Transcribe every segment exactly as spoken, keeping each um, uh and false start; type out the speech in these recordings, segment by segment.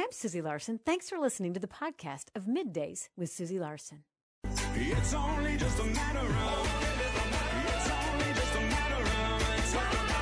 I'm Susie Larson. Thanks for listening to the podcast of Middays with Susie Larson. It's only just a matter of, it's only just a matter of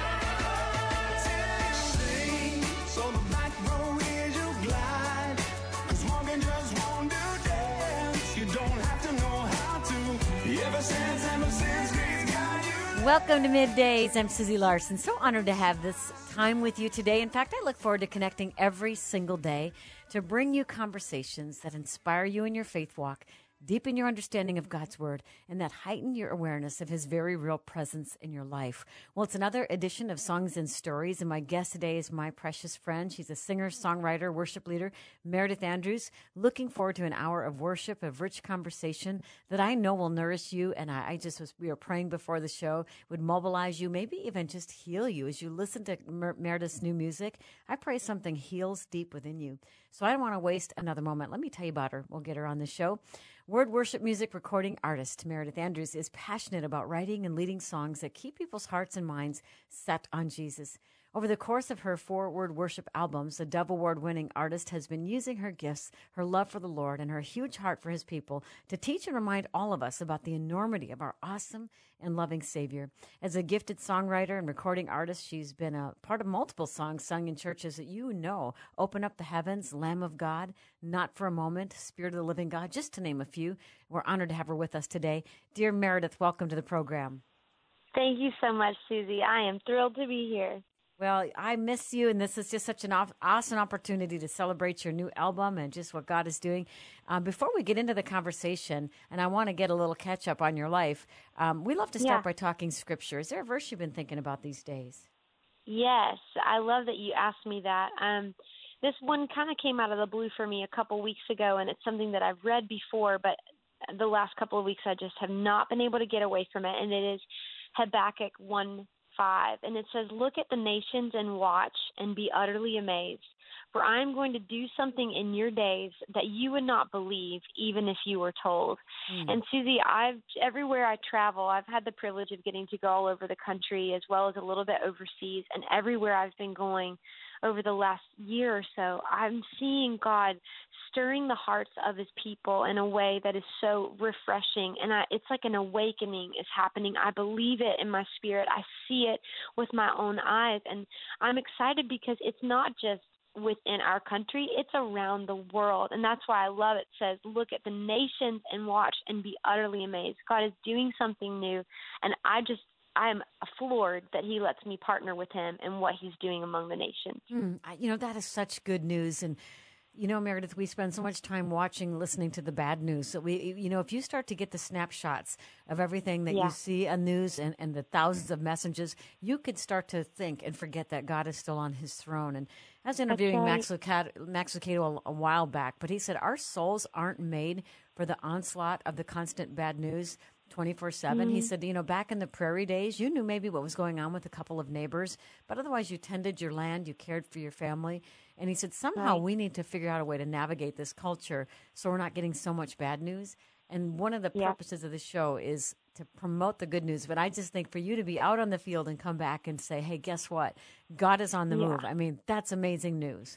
time. Sing, so the back row is your glide. Cause walking just won't do dance. You don't have to know how to. Ever since, ever since, God's got you. Welcome to Middays. I'm Susie Larson. So honored to have this time with you today. In fact, I look forward to connecting every single day to bring you conversations that inspire you in your faith walk, deepen your understanding of God's Word, and that heighten your awareness of His very real presence in your life. Well, it's another edition of Songs and Stories, and my guest today is my precious friend. She's a singer, songwriter, worship leader, Meredith Andrews. Looking forward to an hour of worship, of rich conversation that I know will nourish you, and I, I just was, we were praying before the show, would mobilize you, maybe even just heal you. As you listen to Mer- Meredith's new music, I pray something heals deep within you. So I don't want to waste another moment. Let me tell you about her. We'll get her on the show. Word worship music recording artist Meredith Andrews is passionate about writing and leading songs that keep people's hearts and minds set on Jesus. Over the course of her four word worship albums, the Dove Award-winning artist has been using her gifts, her love for the Lord, and her huge heart for His people to teach and remind all of us about the enormity of our awesome and loving Savior. As a gifted songwriter and recording artist, she's been a part of multiple songs sung in churches that you know: Open Up the Heavens, Lamb of God, Not for a Moment, Spirit of the Living God, just to name a few. We're honored to have her with us today. Dear Meredith, welcome to the program. Thank you so much, Susie. I am thrilled to be here. Well, I miss you, and this is just such an awesome opportunity to celebrate your new album and just what God is doing. Um, before we get into the conversation, and I want to get a little catch-up on your life, um, we love to start Yeah. by talking Scripture. Is there a verse you've been thinking about these days? Yes, I love that you asked me that. Um, this one kind of came out of the blue for me a couple weeks ago, and it's something that I've read before, but the last couple of weeks I just have not been able to get away from it, and it is Habakkuk one five, and it says, "Look at the nations and watch and be utterly amazed, for I am going to do something in your days that you would not believe, even if you were told." Mm. And Susie, I've everywhere I travel, I've had the privilege of getting to go all over the country as well as a little bit overseas, and everywhere I've been going over the last year or so, I'm seeing God stirring the hearts of His people in a way that is so refreshing. And I, it's like an awakening is happening. I believe it in my spirit. I see it with my own eyes. And I'm excited because it's not just within our country, it's around the world. And that's why I love it. It says, look at the nations and watch and be utterly amazed. God is doing something new. And I just I'm floored that He lets me partner with Him in what He's doing among the nations. Mm, I, you know, that is such good news. And you know, Meredith, we spend so much time watching, listening to the bad news. So we, you know, if you start to get the snapshots of everything that yeah. you see on news and, and the thousands of messages, you could start to think and forget that God is still on His throne. And I was interviewing right. Max Lucado, Max Lucado a, a while back, but he said our souls aren't made for the onslaught of the constant bad news twenty-four seven. Mm-hmm. He said, you know, back in the prairie days, you knew maybe what was going on with a couple of neighbors, but otherwise you tended your land, you cared for your family. And he said, somehow right. we need to figure out a way to navigate this culture so we're not getting so much bad news. And one of the yeah. purposes of the show is to promote the good news. But I just think for you to be out on the field and come back and say, hey, guess what? God is on the yeah. move. I mean, that's amazing news.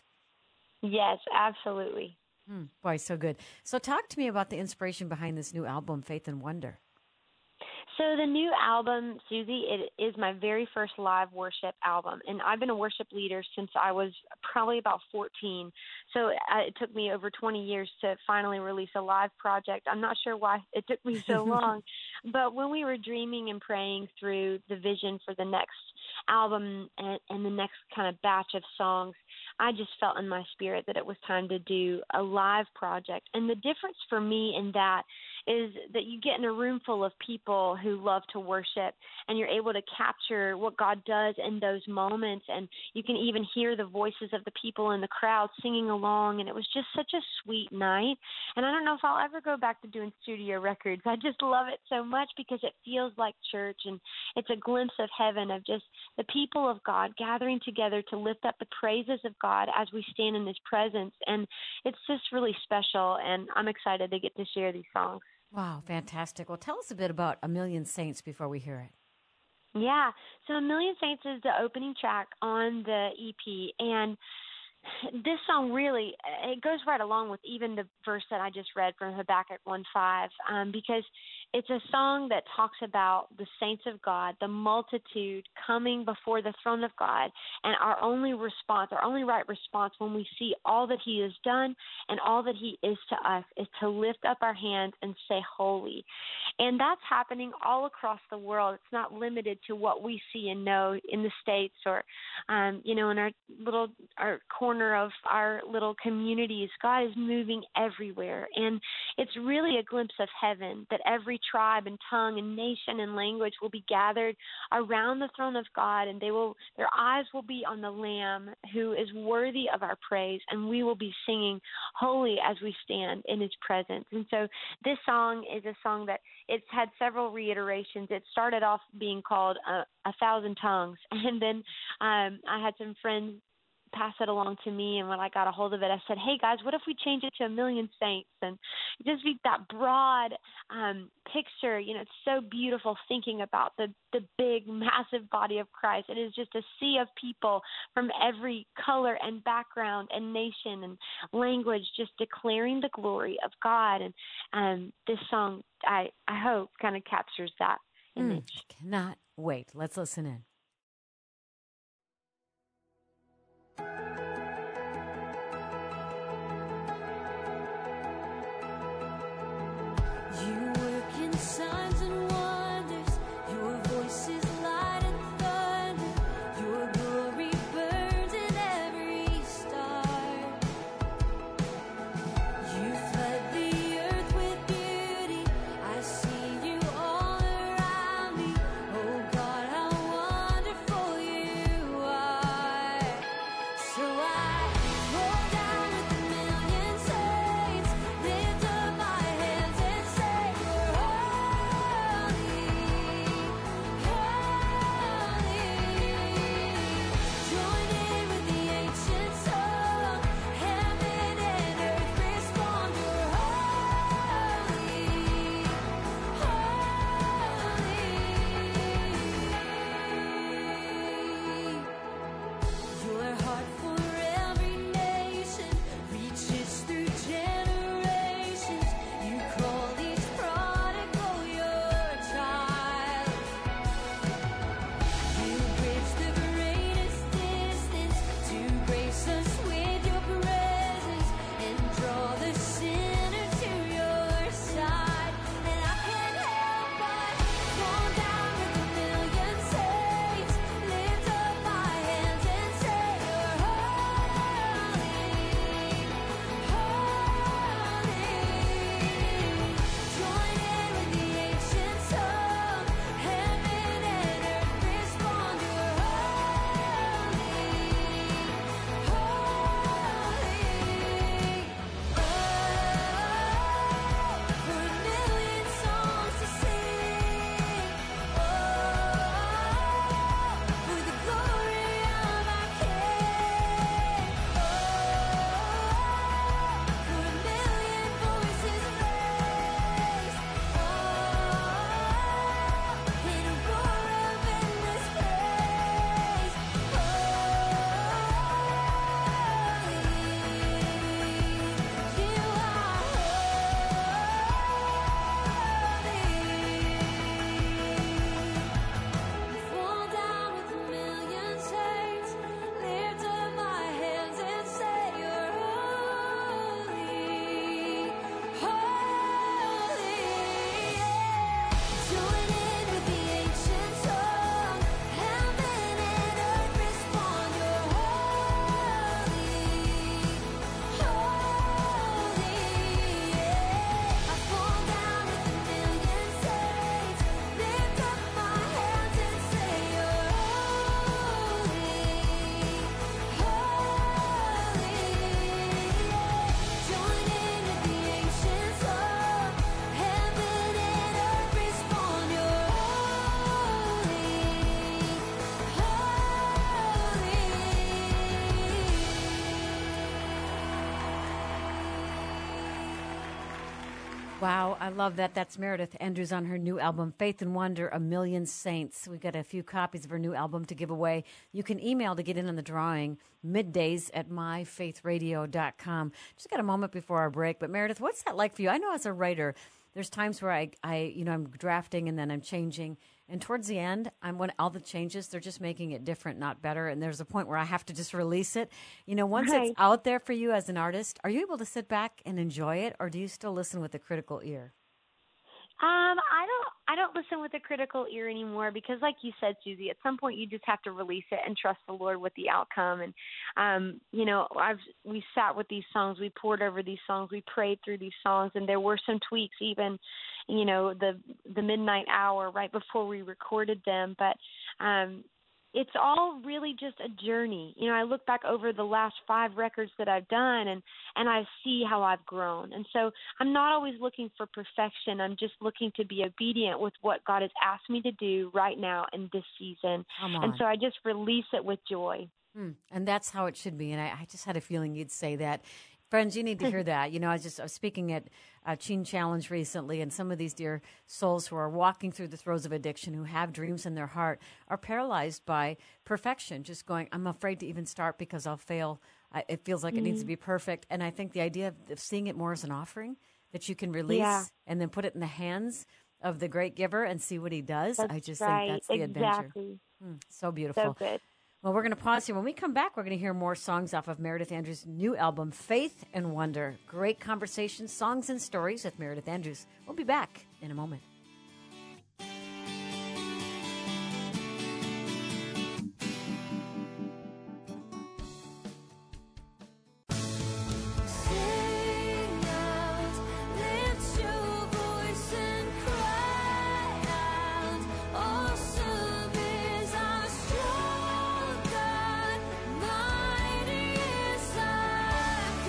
Yes, absolutely. Hmm. Boy, so good. So talk to me about the inspiration behind this new album, Faith and Wonder. So the new album, Susie, it is my very first live worship album, and I've been a worship leader since I was probably about fourteen. So it took me over twenty years to finally release a live project. I'm not sure why it took me so long, but when we were dreaming and praying through the vision for the next album and, and the next kind of batch of songs, I just felt in my spirit that it was time to do a live project. And the difference for me in that is that you get in a room full of people who love to worship, and you're able to capture what God does in those moments, and you can even hear the voices of the people in the crowd singing along, and it was just such a sweet night. And I don't know if I'll ever go back to doing studio records. I just love it so much because it feels like church, and it's a glimpse of heaven, of just the people of God gathering together to lift up the praises of God as we stand in His presence. And it's just really special, and I'm excited to get to share these songs. Wow, fantastic. Well, tell us a bit about A Million Saints before we hear it. Yeah, so A Million Saints is the opening track on the E P, and this song really, it goes right along with even the verse that I just read from Habakkuk one five, um, because it's a song that talks about the saints of God, the multitude coming before the throne of God, and our only response, our only right response when we see all that he has done and all that he is to us is to lift up our hands and say holy. And that's happening all across the world. It's not limited to what we see and know in the States or, um, you know, in our little our corner of our little communities. God is moving everywhere. And it's really a glimpse of heaven that every tribe and tongue and nation and language will be gathered around the throne of God, and they will their eyes will be on the Lamb who is worthy of our praise, and we will be singing holy as we stand in his presence. And so this song is a song that it's had several reiterations. It started off being called uh, A Thousand Tongues, and then um, I had some friends pass it along to me, and when I got a hold of it, I said, hey guys, what if we change it to A Million Saints? And just be that broad um, picture. You know, it's so beautiful thinking about the, the big, massive body of Christ. It is just a sea of people from every color and background and nation and language just declaring the glory of God. And um, this song, I, I hope, kind of captures that image. Mm, cannot wait. Let's listen in. Signs and wonders, your voice is light and thunder, your glory burns in every star. You flood the earth with beauty, I see you all around me. Oh God, how wonderful you are. So I Wow, I love that. That's Meredith Andrews on her new album, Faith and Wonder, A Million Saints. We got a few copies of her new album to give away. You can email to get in on the drawing, middays at my faith radio dot com. Just got a moment before our break. But Meredith, what's that like for you? I know as a writer, there's times where I, I you know, I'm drafting and then I'm changing. And towards the end, I'm when all the changes, they're just making it different, not better. And there's a point where I have to just release it. You know, once Right. it's out there for you as an artist, are you able to sit back and enjoy it, or do you still listen with a critical ear? Um, I don't I don't listen with a critical ear anymore because, like you said, Susie, at some point you just have to release it and trust the Lord with the outcome. And um, you know, I've we sat with these songs, we poured over these songs, we prayed through these songs, and there were some tweaks, even, you know, the the midnight hour right before we recorded them. But um, it's all really just a journey. You know, I look back over the last five records that I've done, and, and I see how I've grown. And so I'm not always looking for perfection. I'm just looking to be obedient with what God has asked me to do right now in this season. Come And on. so I just release it with joy. Hmm. And that's how it should be. And I, I just had a feeling you'd say that. Friends, you need to hear that. You know, I was just I was speaking at uh, Teen Challenge recently, and some of these dear souls who are walking through the throes of addiction, who have dreams in their heart, are paralyzed by perfection, just going, I'm afraid to even start because I'll fail. I, it feels like mm-hmm. it needs to be perfect. And I think the idea of, of seeing it more as an offering that you can release Yeah. and then put it in the hands of the great giver and see what he does, That's I just right. think that's the adventure. Exactly. Hmm, so beautiful. So good. Well, we're going to pause here. When we come back, we're going to hear more songs off of Meredith Andrews' new album, Faith and Wonder. Great conversations, songs, and stories with Meredith Andrews. We'll be back in a moment. Sing out, lift your voice and cry out. Awesome is our strong God, mighty is our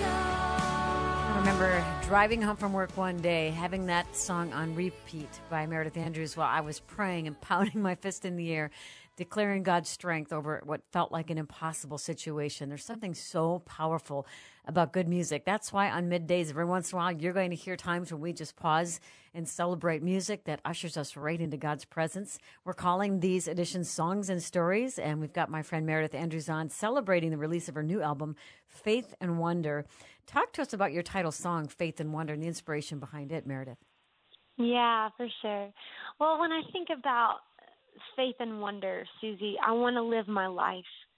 God. I remember driving home from work one day, having that song on repeat by Meredith Andrews while I was praying and pounding my fist in the air, declaring God's strength over what felt like an impossible situation. There's something so powerful about good music. That's why on middays, every once in a while, you're going to hear times when we just pause and celebrate music that ushers us right into God's presence. We're calling these editions Songs and Stories, and we've got my friend Meredith Andrews on celebrating the release of her new album, Faith and Wonder. Talk to us about your title song, Faith and Wonder, and the inspiration behind it, Meredith. Yeah, for sure. Well, when I think about faith and wonder, Susie, I want to live my life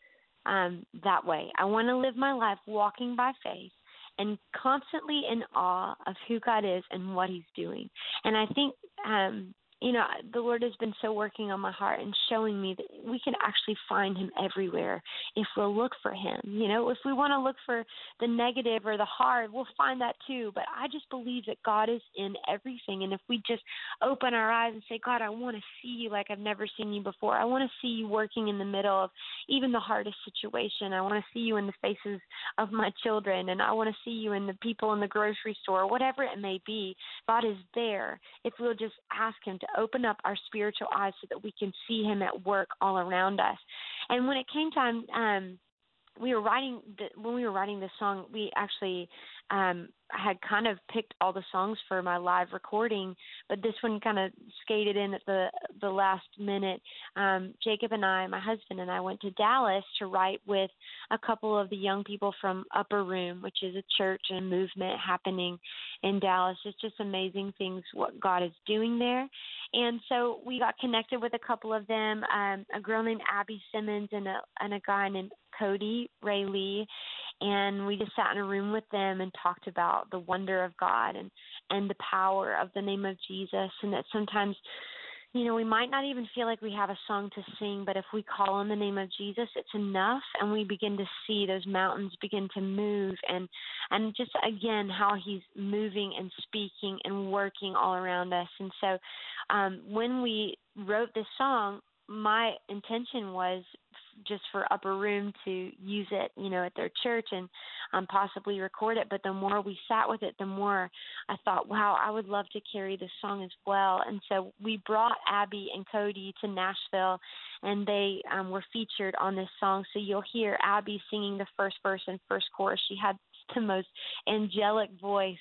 um, that way. I want to live my life walking by faith and constantly in awe of who God is and what he's doing. And I think, um, you know, the Lord has been so working on my heart and showing me that we can actually find him everywhere if we'll look for him. You know, if we want to look for the negative or the hard, we'll find that too. But I just believe that God is in everything. And if we just open our eyes and say, God, I want to see you like I've never seen you before. I want to see you working in the middle of even the hardest situation. I want to see you in the faces of my children, and I want to see you in the people in the grocery store, whatever it may be. God is there if we'll just ask him to open up our spiritual eyes so that we can see him at work all around us. And when it came time, um, we were writing the, when we were writing this song, we actually um, had kind of picked all the songs for my live recording, but this one kind of skated in at the the last minute. Um, Jacob and I, my husband and I, went to Dallas to write with a couple of the young people from Upper Room, which is a church and movement happening in Dallas. It's just amazing things what God is doing there. And so we got connected with a couple of them, um, a girl named Abby Simmons and a and a guy named Cody Ray Lee, and we just sat in a room with them and talked about the wonder of God and, and the power of the name of Jesus, and that sometimes, you know, we might not even feel like we have a song to sing, but if we call on the name of Jesus, it's enough, and we begin to see those mountains begin to move, and and just, again, how he's moving and speaking and working all around us. And so um, when we wrote this song, my intention was just for Upper Room to use it, you know, at their church and um, possibly record it. But the more we sat with it, the more I thought, wow, I would love to carry this song as well. And so we brought Abby and Cody to Nashville, and they um, were featured on this song. So you'll hear Abby singing the first verse and first chorus. She had the most angelic voice,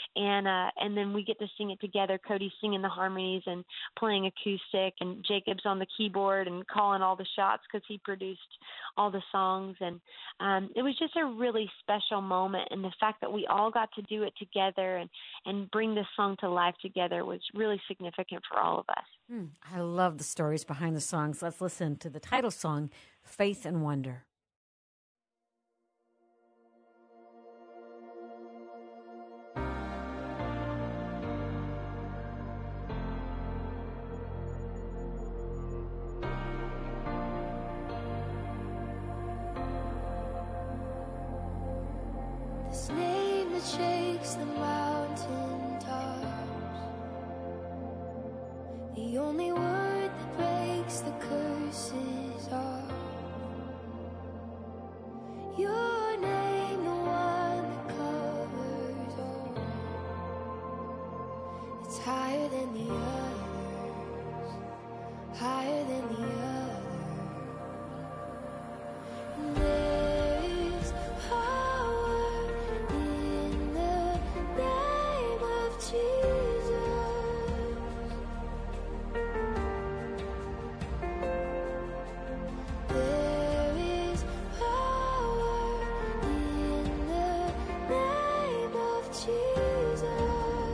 and uh, and then we get to sing it together. Cody's singing the harmonies and playing acoustic, and Jacob's on the keyboard and calling all the shots because he produced all the songs. And um, it was just a really special moment, and the fact that we all got to do it together and, and bring this song to life together was really significant for all of us. Hmm. I love the stories behind the songs. Let's listen to the title song, Faith and Wonder. This name that shakes the mountain tops, the only word that breaks the curses off. Your name, the one that covers all. It's higher than the others, higher than the others. There is power in the name of Jesus. There is power in the name of Jesus.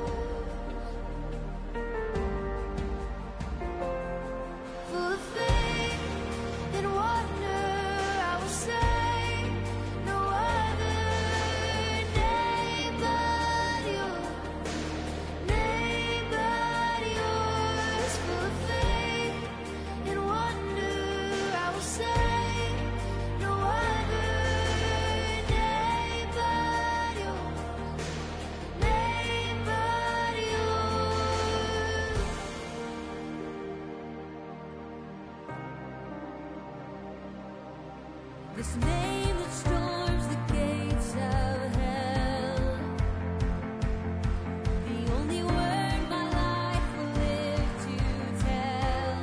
Full of faith and wonder, I will say no other name but yours, name but yours. Full of faith and wonder, I will say no other name but yours, name but yours. This name that storms the gates of hell, the only word my life will live to tell.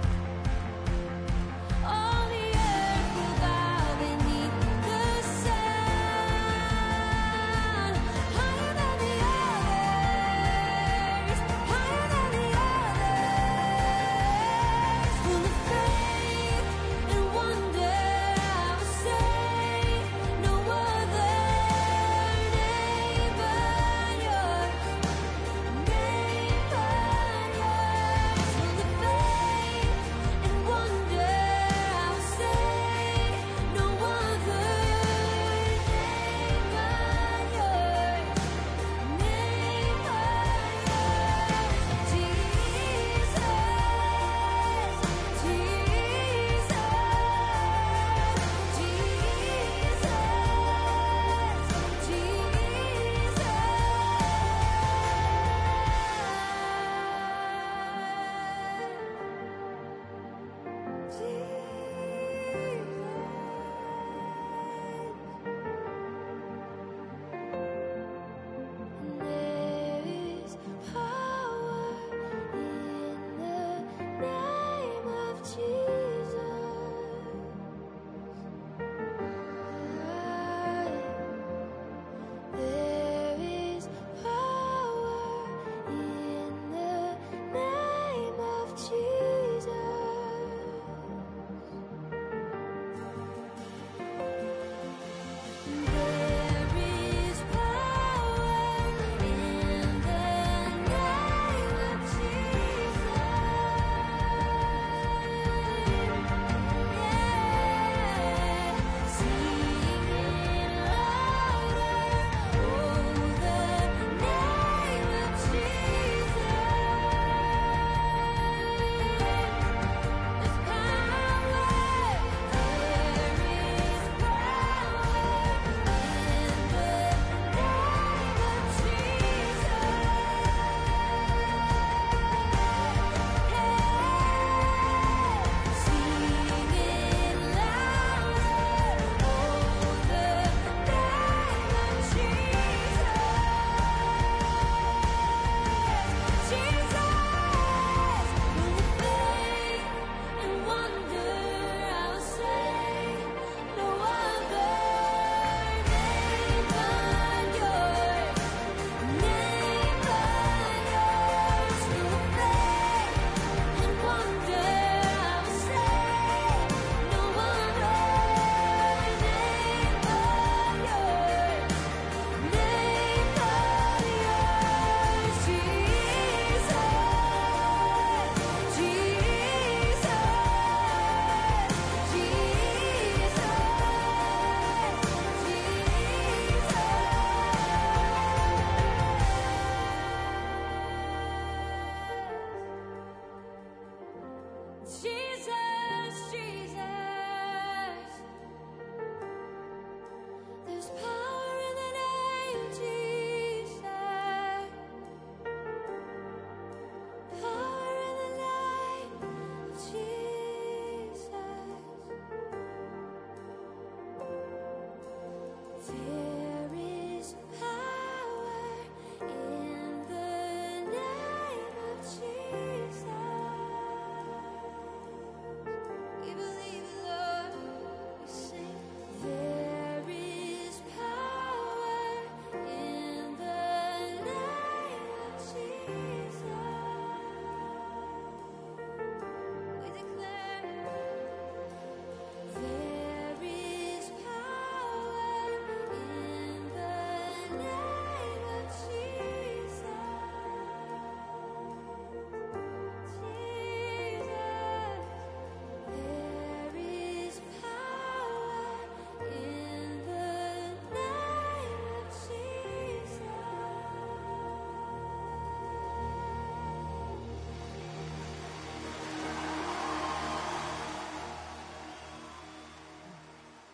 All the earth will bow beneath the sun. Higher than the others, higher than the others. Full of faith and wonder, I will say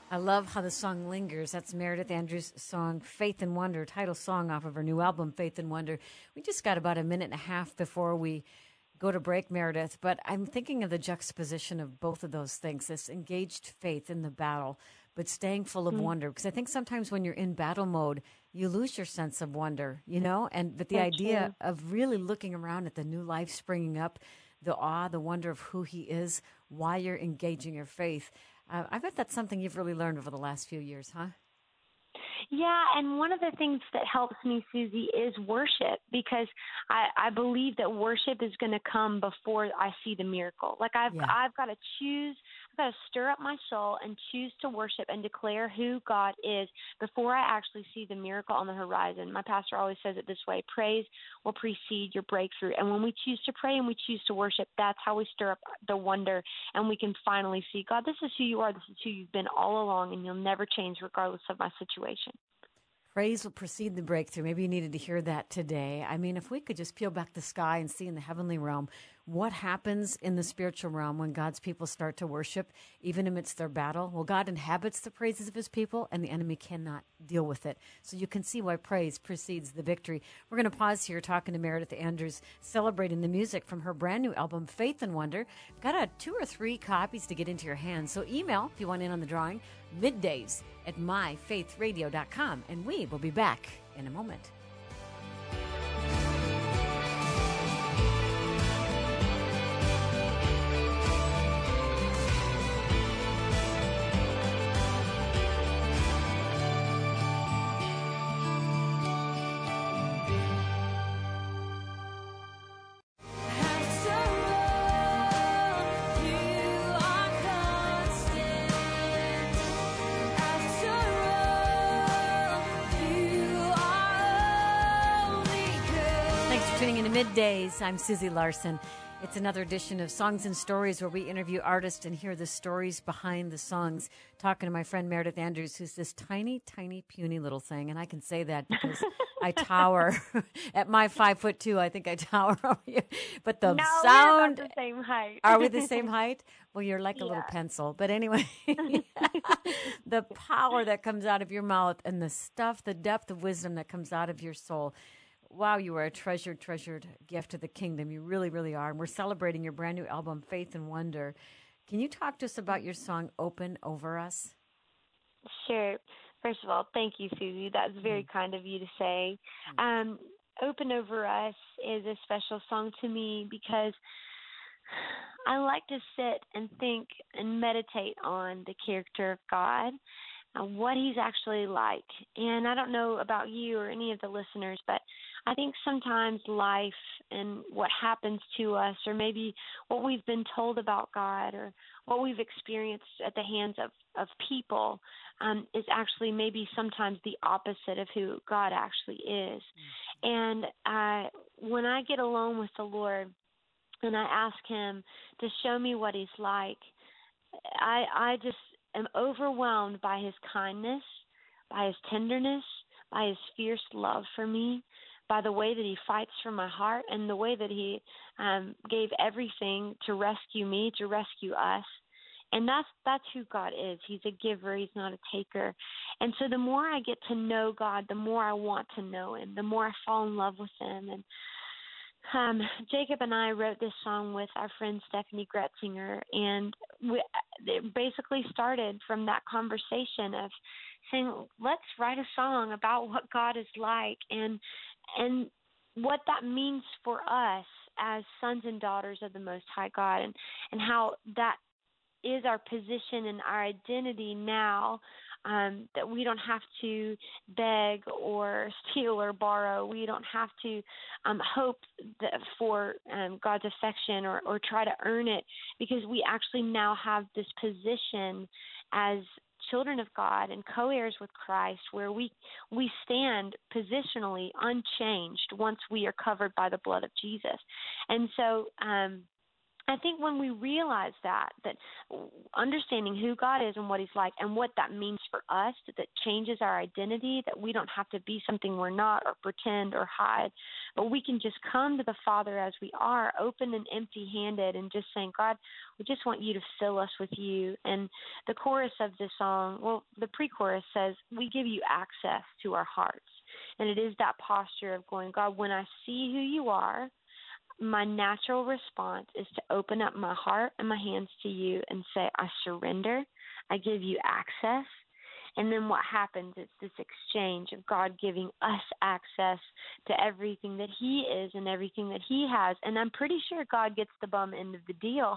I love how the song lingers. That's Meredith Andrews' song, Faith and Wonder, title song off of her new album, Faith and Wonder. We just got about a minute and a half before we go to break, Meredith, but I'm thinking of the juxtaposition of both of those things, this engaged faith in the battle, but staying full of mm-hmm. wonder. Because I think sometimes when you're in battle mode, you lose your sense of wonder, you know? And but the That's idea true. Of really looking around at the new life springing up, the awe, the wonder of who he is, why you're engaging your faith. Uh, I bet that's something you've really learned over the last few years, huh? Yeah, and one of the things that helps me, Susie, is worship, because I, I believe that worship is going to come before I see the miracle. Like I've yeah. I've got to choose, I've got to stir up my soul and choose to worship and declare who God is before I actually see the miracle on the horizon. My pastor always says it this way: praise will precede your breakthrough. And when we choose to pray and we choose to worship, that's how we stir up the wonder, and we can finally see, God, this is who you are, this is who you've been all along, and you'll never change regardless of my situation. Praise will precede the breakthrough. Maybe you needed to hear that today. I mean, if we could just peel back the sky and see in the heavenly realm what happens in the spiritual realm when God's people start to worship, even amidst their battle. Well, God inhabits the praises of his people, and the enemy cannot deal with it. So you can see why praise precedes the victory. We're going to pause here talking to Meredith Andrews, celebrating the music from her brand new album, Faith and Wonder. Got a two or three copies to get into your hands. So email if you want in on the drawing, middays at my faith radio dot com, and we will be back in a moment. Tuning into Middays, I'm Susie Larson. It's another edition of Songs and Stories where we interview artists and hear the stories behind the songs. Talking to my friend Meredith Andrews, who's this tiny, tiny, puny little thing. And I can say that because I tower. At my five foot two, I think I tower over you. But the no, sound... we're about the same height. Are we the same height? Well, you're like a yeah. little pencil. But anyway, the power that comes out of your mouth and the stuff, the depth of wisdom that comes out of your soul. Wow, you are a treasured, treasured gift to the kingdom. You really, really are. And we're celebrating your brand new album, Faith and Wonder. Can you talk to us about your song, Open Over Us? Sure. First of all, thank you, Susie. That's very mm-hmm. kind of you to say. Mm-hmm. Um, Open Over Us is a special song to me because I like to sit and think and meditate on the character of God, uh, what he's actually like. And I don't know about you or any of the listeners, but I think sometimes life and what happens to us, or maybe what we've been told about God, or what we've experienced at the hands of, of people, um, is actually maybe sometimes the opposite of who God actually is. Mm-hmm. And uh, when I get alone with the Lord and I ask him to show me what he's like, I, I just am overwhelmed by his kindness, by his tenderness, by his fierce love for me, by the way that he fights for my heart, and the way that he um, gave everything to rescue me, to rescue us. And that's that's who God is. He's a giver. He's not a taker. And so the more I get to know God, the more I want to know him, the more I fall in love with him. And um, Jacob and I wrote this song with our friend Stephanie Gretzinger, and we, it basically started from that conversation of saying, let's write a song about what God is like, and and what that means for us as sons and daughters of the Most High God, and, and how that is our position and our identity now, um, that we don't have to beg or steal or borrow. We don't have to um, hope that for um, God's affection, or, or try to earn it, because we actually now have this position as children of God and co-heirs with Christ, where we we stand positionally unchanged once we are covered by the blood of Jesus. And so um, I think when we realize that, that understanding who God is and what he's like and what that means for us, that, that changes our identity, that we don't have to be something we're not or pretend or hide, but we can just come to the Father as we are, open and empty-handed, and just saying, God, we just want you to fill us with you. And the chorus of this song, well, the pre-chorus says, we give you access to our hearts. And it is that posture of going, God, when I see who you are, my natural response is to open up my heart and my hands to you and say, I surrender. I give you access. And then what happens is this exchange of God giving us access to everything that he is and everything that he has. And I'm pretty sure God gets the bum end of the deal,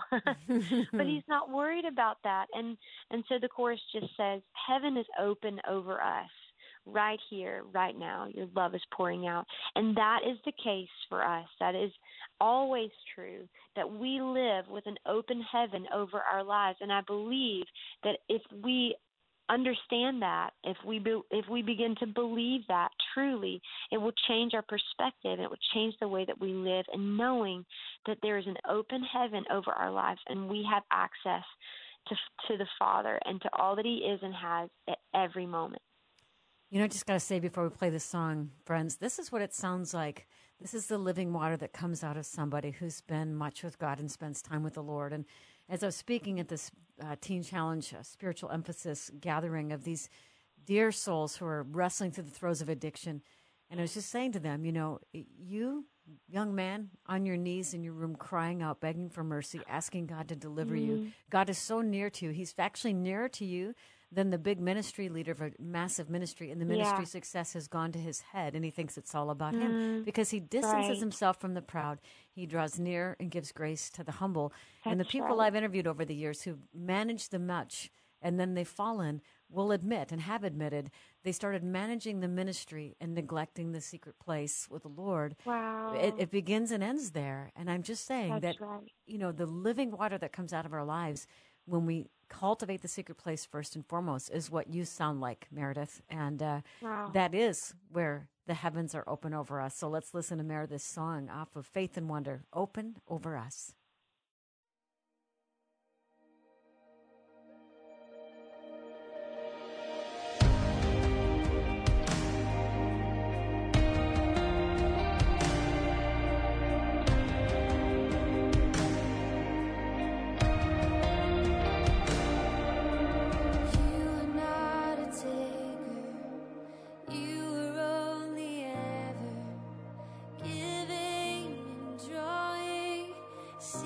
but he's not worried about that. And, and so the chorus just says, heaven is open over us. Right here, right now, your love is pouring out. And that is the case for us. That is always true, that we live with an open heaven over our lives. And I believe that if we understand that, if we be, if we begin to believe that truly, it will change our perspective. It will change the way that we live, and knowing that there is an open heaven over our lives and we have access to to the Father and to all that he is and has at every moment. You know, I just got to say before we play this song, friends, this is what it sounds like. This is the living water that comes out of somebody who's been much with God and spends time with the Lord. And as I was speaking at this uh, Teen Challenge uh, spiritual emphasis gathering of these dear souls who are wrestling through the throes of addiction, and I was just saying to them, you know, you, young man, on your knees in your room crying out, begging for mercy, asking God to deliver mm-hmm. you. God is so near to you. He's actually nearer to you than the big ministry leader of a massive ministry, and the ministry yeah. success has gone to his head, and he thinks it's all about mm, him because he distances right. himself from the proud. He draws near and gives grace to the humble. That's and the people right. I've interviewed over the years who managed the much and then they've fallen will admit and have admitted they started managing the ministry and neglecting the secret place with the Lord. Wow. It, it begins and ends there. And I'm just saying That's that, right. you know, the living water that comes out of our lives when we cultivate the secret place first and foremost is what you sound like, Meredith. And uh, wow. that is where the heavens are open over us. So let's listen to Meredith's song off of Faith and Wonder, Open Over Us. Giving and drawing.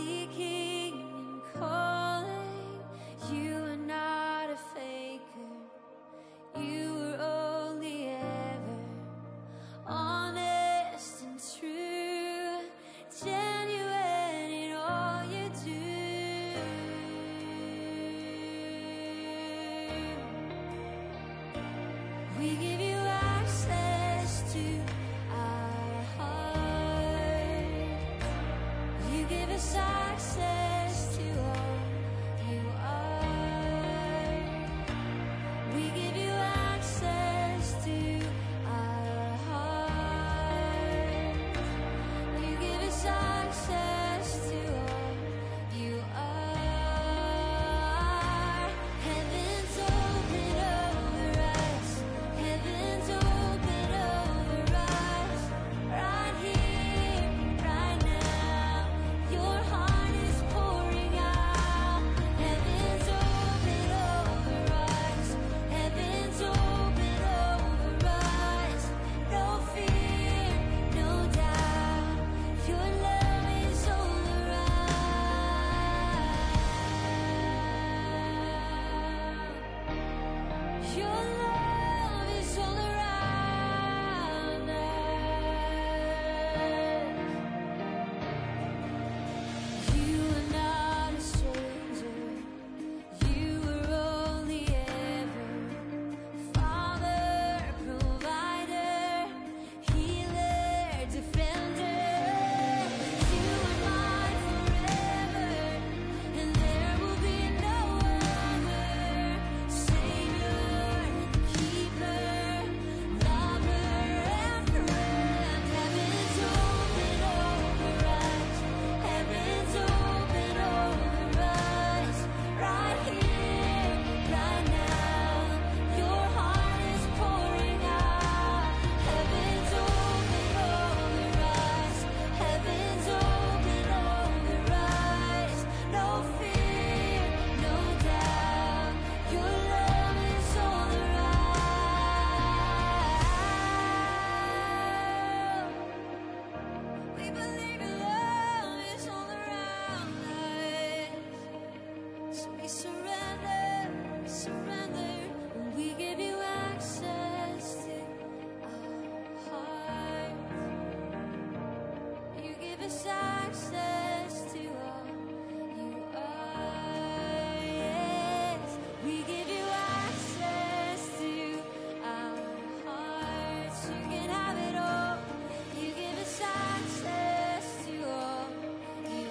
us access to all you are. Yes, we give you access to our hearts. You can have it all. You give us access to all you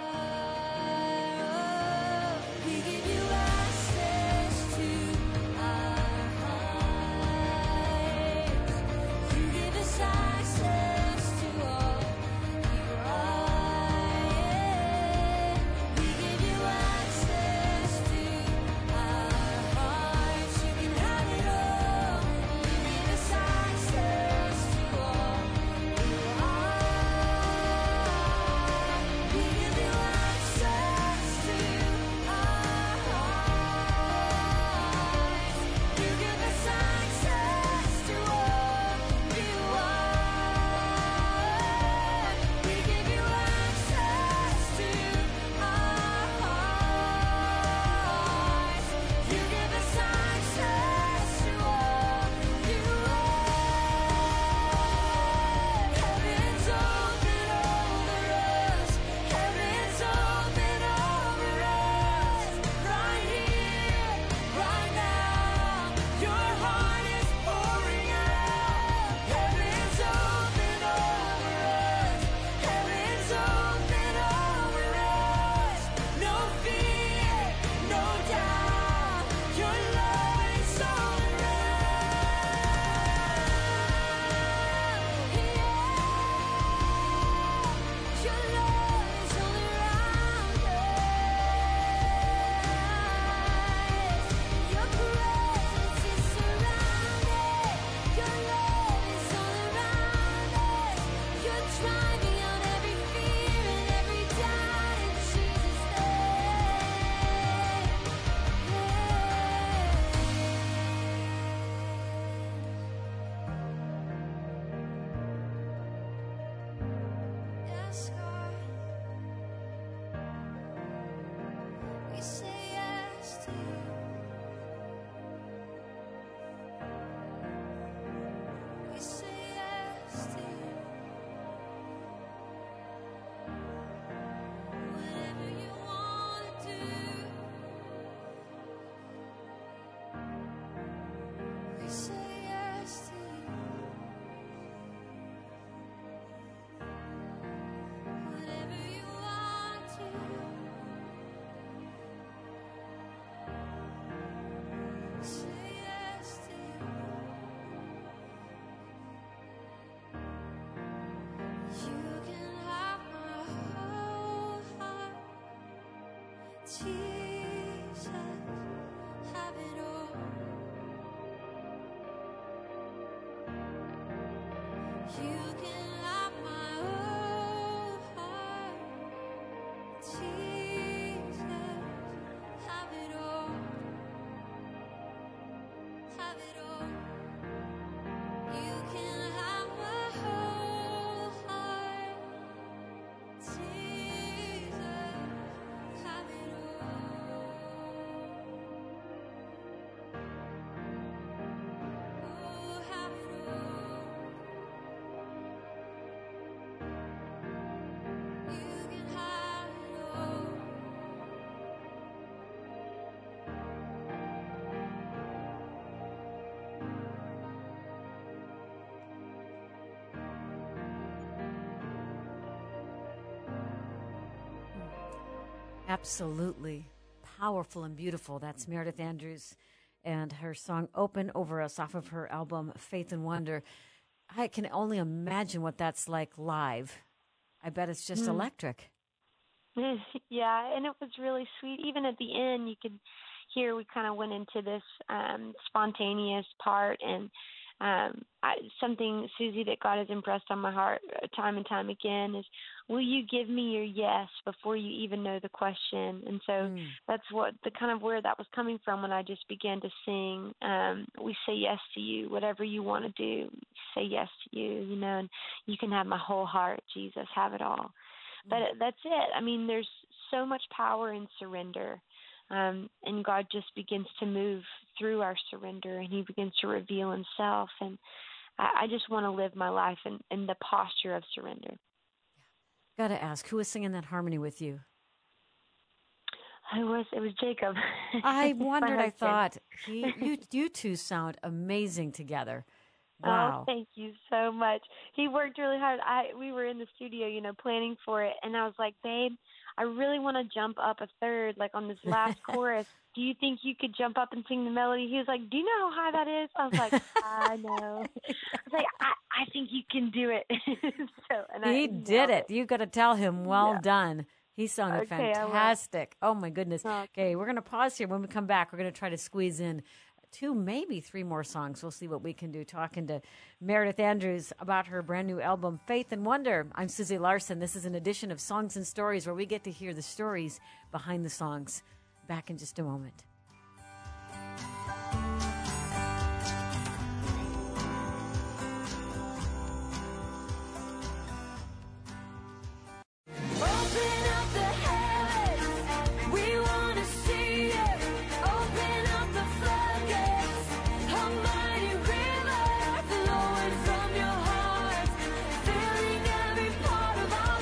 are. We give you access to our hearts. You give us access to all you are. We give you access to our hearts. You can have it all. You give us access to all you are. We give you access to our hearts. You give us access to all you are. We give you access to our hearts. You give us access to all you are. Heaven's open over us. Heaven's open over us. Right here, right now. Your heart is pouring out. Heaven's open over us. Heaven's open over us. No fear, no doubt. Your love is all around. Yeah. Your love is all around us. Your presence is surrounded. Your love is all around us. You're driving out every fear and every doubt in Jesus' name. Yes, God. We say yes to you. We say yes to you. Whatever you want to do. We say yes to you. Whatever you want to do. Say yes to you. You can have my whole heart. Jesus, have it all. You can have my whole heart. Jesus, have it all. Have it all. You can have my whole heart. Jesus, have it all. Oh, have it all. You can have it all. Absolutely powerful and beautiful. That's Meredith Andrews and her song Open Over Us off of her album Faith and Wonder. I can only imagine what that's like live. I bet it's just electric. Yeah, and it was really sweet. Even at the end, you could hear we kind of went into this um, spontaneous part, and um, I, something, Susie, that God has impressed on my heart uh, time and time again is, will you give me your yes before you even know the question? And so Mm. that's what the kind of where that was coming from when I just began to sing. Um, we say yes to you, whatever you want to do, say yes to you, you know, and you can have my whole heart, Jesus, have it all. But that's it. I mean, there's so much power in surrender. Um, and God just begins to move through our surrender, and he begins to reveal himself. And I, I just want to live my life in, in the posture of surrender. Got to ask, who was singing that harmony with you? I was. It was Jacob. I My wondered. I husband. thought he, you, you two sound amazing together. Oh, Wow. thank you so much. He worked really hard. I we were in the studio, you know, planning for it, and I was like, babe, I really want to jump up a third, like on this last chorus. Do you think you could jump up and sing the melody? He was like, do you know how high that is? I was like, I know. I was like, I, I think you can do it. so, and I He did it. You got to tell him, well Yeah. done. He sung it Okay, I will. fantastic. Oh, my goodness. Okay. Okay, we're going to pause here. When we come back, we're going to try to squeeze in two, maybe three more songs. We'll see what we can do. Talking to Meredith Andrews about her brand new album, Faith and Wonder. I'm Susie Larson. This is an edition of Songs and Stories where we get to hear the stories behind the songs. Back in just a moment. Open up the heavens, we want to see you. Open up the floodgates, a mighty river flowing from your heart, filling every part of our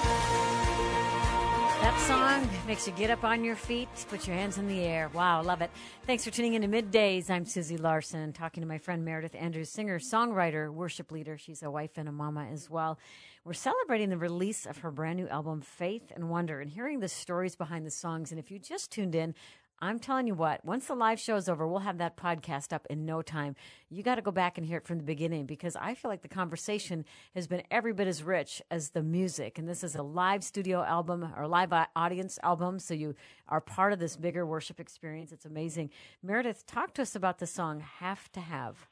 praise. That song makes you get up on your feet, put your hands in the air. Wow, love it. Thanks for tuning in to Middays. I'm Susie Larson, talking to my friend Meredith Andrews, singer, songwriter, worship leader. She's a wife and a mama as well. We're celebrating the release of her brand new album, Faith and Wonder, and hearing the stories behind the songs. And if you just tuned in, I'm telling you what, once the live show's over, we'll have that podcast up in no time. You got to go back and hear it from the beginning, because I feel like the conversation has been every bit as rich as the music. And this is a live studio album or live audience album, so you are part of this bigger worship experience. It's amazing. Meredith, talk to us about the song Have to Have.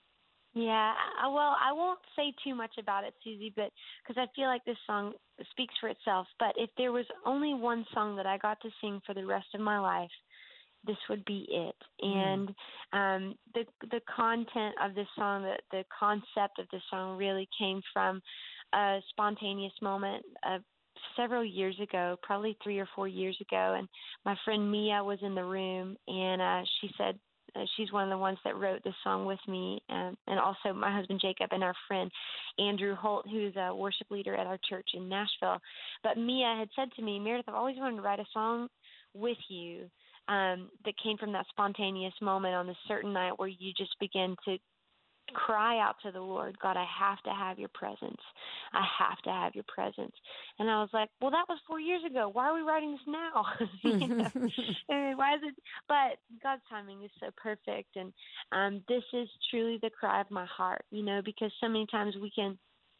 Yeah, I- well, I won't say too much about it, Susie, but because I feel like this song speaks for itself. But if there was only one song that I got to sing for the rest of my life, this would be it. And um, the the content of this song, the the concept of this song, really came from a spontaneous moment uh, several years ago, probably three or four years ago. And my friend Mia was in the room, and uh, she said. Uh, she's one of the ones that wrote this song with me, and, and also my husband Jacob and our friend Andrew Holt, who's a worship leader at our church in Nashville. But Mia had said to me, Meredith, I've always wanted to write a song with you um, that came from that spontaneous moment on a certain night where you just begin to cry out to the Lord, God, I have to have your presence. I have to have your presence. And I was like, well, that was four years ago. Why are we writing this now? You know? And why is it? But God's timing is so perfect. And um, this is truly the cry of my heart, you know, because so many times we can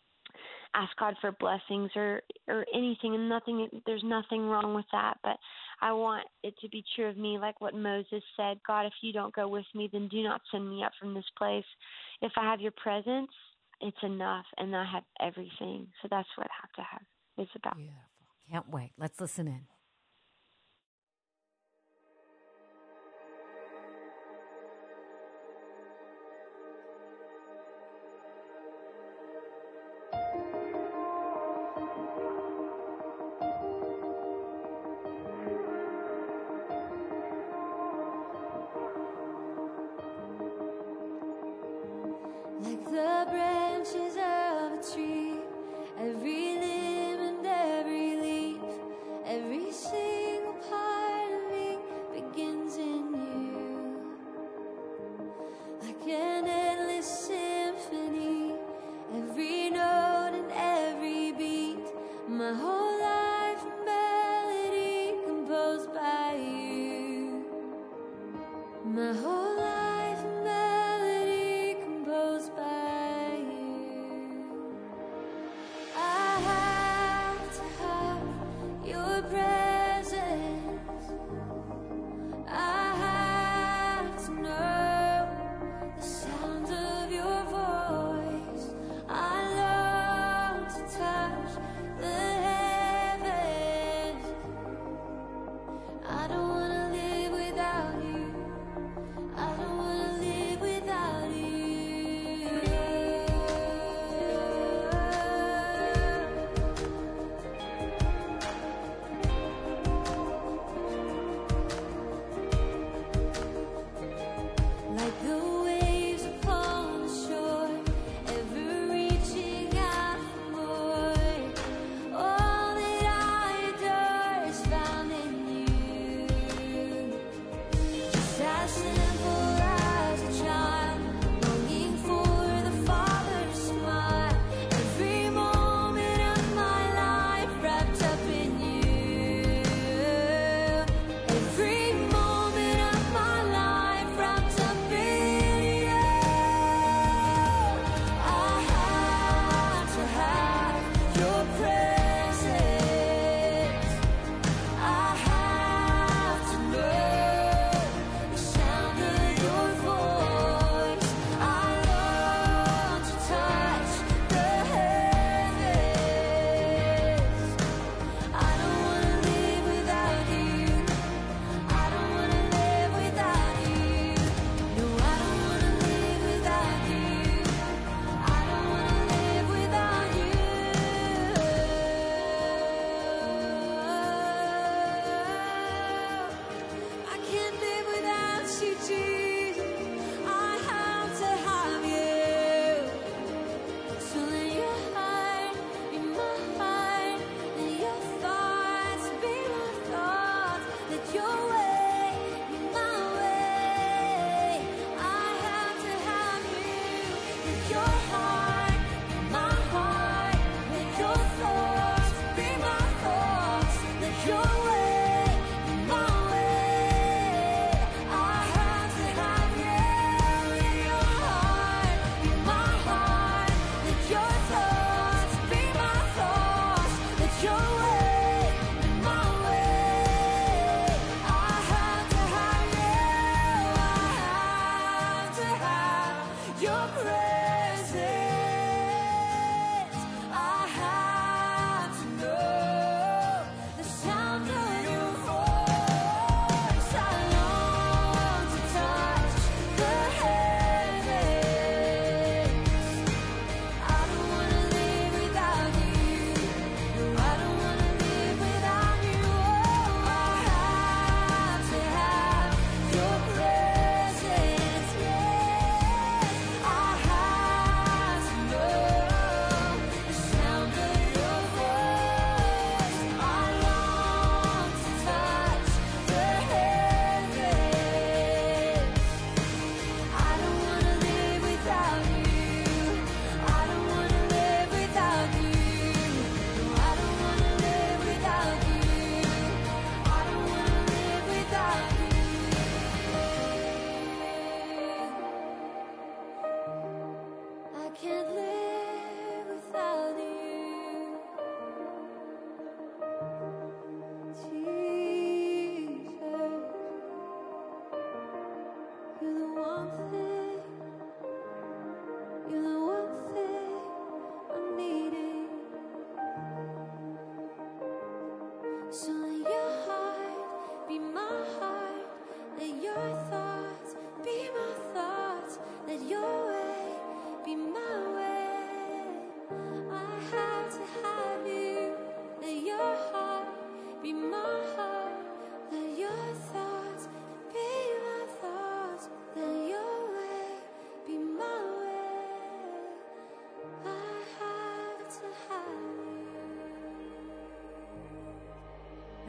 ask God for blessings or, or anything, and nothing, there's nothing wrong with that. But I want it to be true of me, like what Moses said, God, if you don't go with me, then do not send me up from this place. If I have your presence, it's enough, and I have everything. So that's what I have to have is about. Beautiful. Can't wait. Let's listen in. Like the branches of a tree, every limb and every leaf, every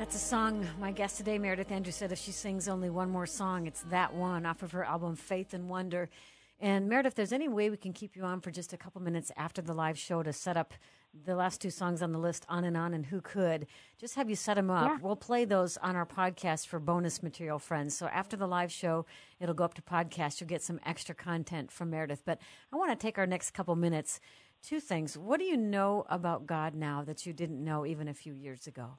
That's a song my guest today, Meredith Andrews, said if she sings only one more song, it's that one off of her album Faith and Wonder. And Meredith, if there's any way we can keep you on for just a couple minutes after the live show to set up the last two songs on the list, On and On and Who Could, just have you set them up. Yeah. We'll play those on our podcast for bonus material, friends. So after the live show, it'll go up to podcast. You'll get some extra content from Meredith. But I want to take our next couple minutes. Two things. What do you know about God now that you didn't know even a few years ago?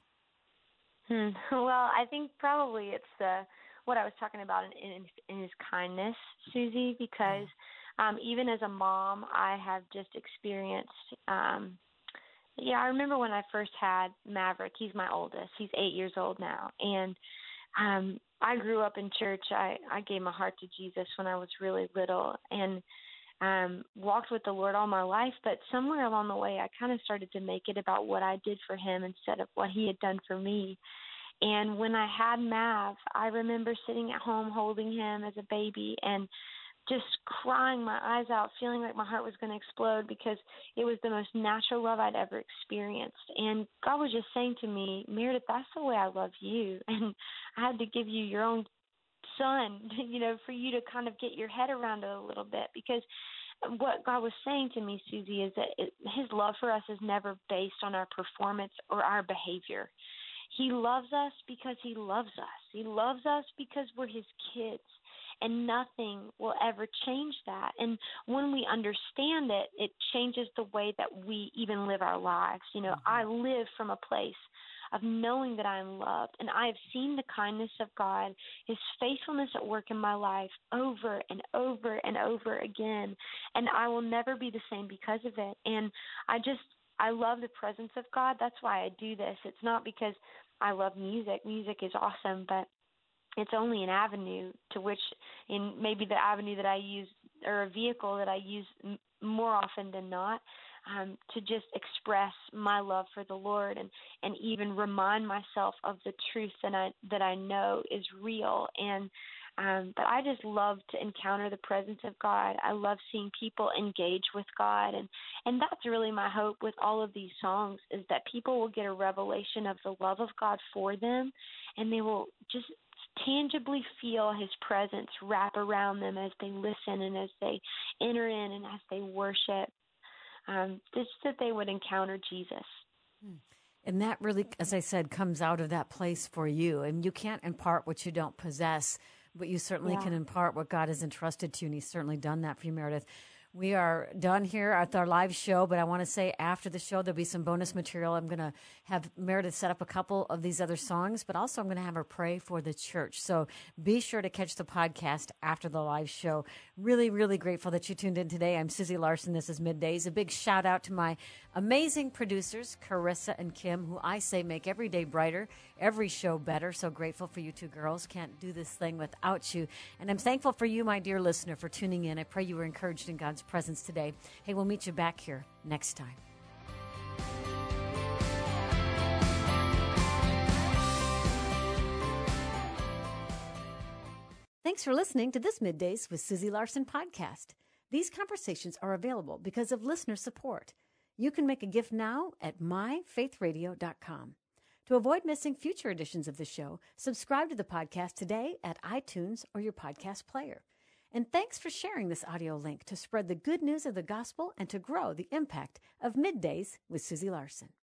Hmm. Well, I think probably it's the what I was talking about in, in, in his kindness, Susie, because um, even as a mom, I have just experienced, um, yeah, I remember when I first had Maverick. He's my oldest. He's eight years old now. And um, I grew up in church. I, I gave my heart to Jesus when I was really little and um, walked with the Lord all my life. But somewhere along the way, I kind of started to make it about what I did for him instead of what he had done for me. And when I had Mav, I remember sitting at home holding him as a baby and just crying my eyes out, feeling like my heart was going to explode because it was the most natural love I'd ever experienced. And God was just saying to me, Meredith, that's the way I love you. And I had to give you your own son, you know, for you to kind of get your head around it a little bit, because what God was saying to me, Susie, is that it, his love for us is never based on our performance or our behavior. He loves us because he loves us. He loves us because we're his kids, and nothing will ever change that. And when we understand it, it changes the way that we even live our lives. You know, mm-hmm. I live from a place of knowing that I am loved, and I have seen the kindness of God, his faithfulness at work in my life over and over and over again, and I will never be the same because of it. And I just I love the presence of God. That's why I do this. It's not because I love music. Music is awesome, but it's only an avenue to which, in maybe the avenue that I use, or a vehicle that I use m- more often than not, um, to just express my love for the Lord and, and even remind myself of the truth that I that I know is real. And Um, but I just love to encounter the presence of God. I love seeing people engage with God. And, and that's really my hope with all of these songs, is that people will get a revelation of the love of God for them, and they will just tangibly feel his presence wrap around them as they listen and as they enter in and as they worship, um, just that they would encounter Jesus. And that really, as I said, comes out of that place for you. And you can't impart what you don't possess, but you certainly Yeah. can impart what God has entrusted to you, and he's certainly done that for you, Meredith. We are done here at our live show, but I want to say after the show, there'll be some bonus material. I'm going to have Meredith set up a couple of these other songs, but also I'm going to have her pray for the church. So be sure to catch the podcast after the live show. Really, really grateful that you tuned in today. I'm Susie Larson. This is Middays. A big shout out to my amazing producers, Carissa and Kim, who I say make every day brighter, every show better. So grateful for you two girls. Can't do this thing without you. And I'm thankful for you, my dear listener, for tuning in. I pray you were encouraged in God's presence today. Hey, we'll meet you back here next time. Thanks for listening to this Middays with Susie Larson podcast. These conversations are available because of listener support. You can make a gift now at my faith radio dot com. To avoid missing future editions of the show, subscribe to the podcast today at iTunes or your podcast player. And thanks for sharing this audio link to spread the good news of the gospel and to grow the impact of Middays with Susie Larson.